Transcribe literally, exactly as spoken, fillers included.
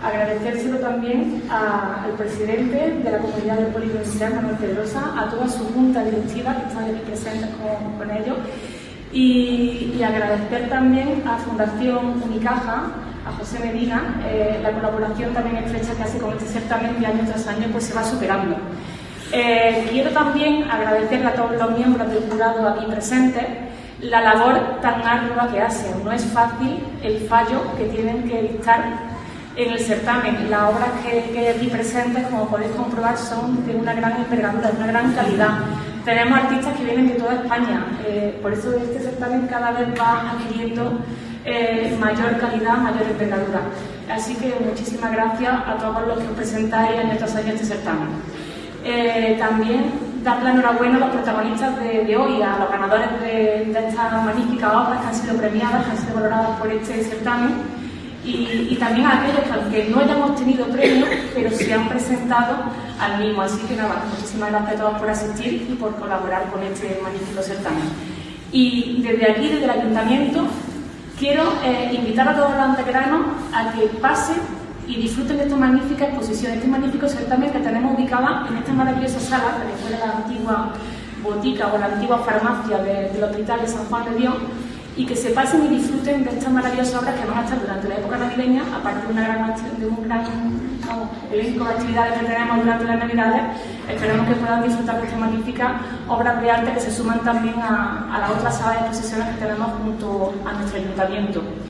agradecérselo también a, al presidente de la Comunidad del Polígono Industrial, Manuel Pedrosa, a toda su junta directiva que están aquí presentes con, con ellos, y, y agradecer también a Fundación Unicaja, a José Medina, eh, la colaboración también estrecha que hace con este certamen, que año tras año pues se va superando. Eh, quiero también agradecerle a todos los miembros del jurado aquí presentes la labor tan ardua que hacen. No es fácil el fallo que tienen que dictar en el certamen. Las obras que, que hay aquí presentes, como podéis comprobar, son de una gran envergadura, de una gran calidad. Tenemos artistas que vienen de toda España, eh, por eso este certamen cada vez va adquiriendo eh, mayor calidad, mayor envergadura. Así que muchísimas gracias a todos los que os presentáis en estos años este certamen. Eh, también dar la enhorabuena a los protagonistas de, de hoy, a los ganadores de, de estas magníficas obras que han sido premiadas, que han sido valoradas por este certamen, y, y también a aquellos que, aunque no hayan obtenido premios, pero se han presentado al mismo. Así que nada, muchísimas gracias a todos por asistir y por colaborar con este magnífico certamen. Y desde aquí, desde el Ayuntamiento, quiero eh, invitar a todos los antequeranos a que pasen y disfruten de esta magnífica exposición, este magnífico certamen que tenemos ubicada en esta maravillosa sala, que después de la antigua botica o la antigua farmacia de, del Hospital de San Juan de Dios, y que se pasen y disfruten de estas maravillosas obras que van a estar durante la época navideña, aparte de, una gran, de un gran vamos, elenco de actividades que tenemos durante las Navidades. Esperamos que puedan disfrutar de estas magníficas obras de arte que se suman también a, a las otras salas de exposiciones que tenemos junto a nuestro Ayuntamiento.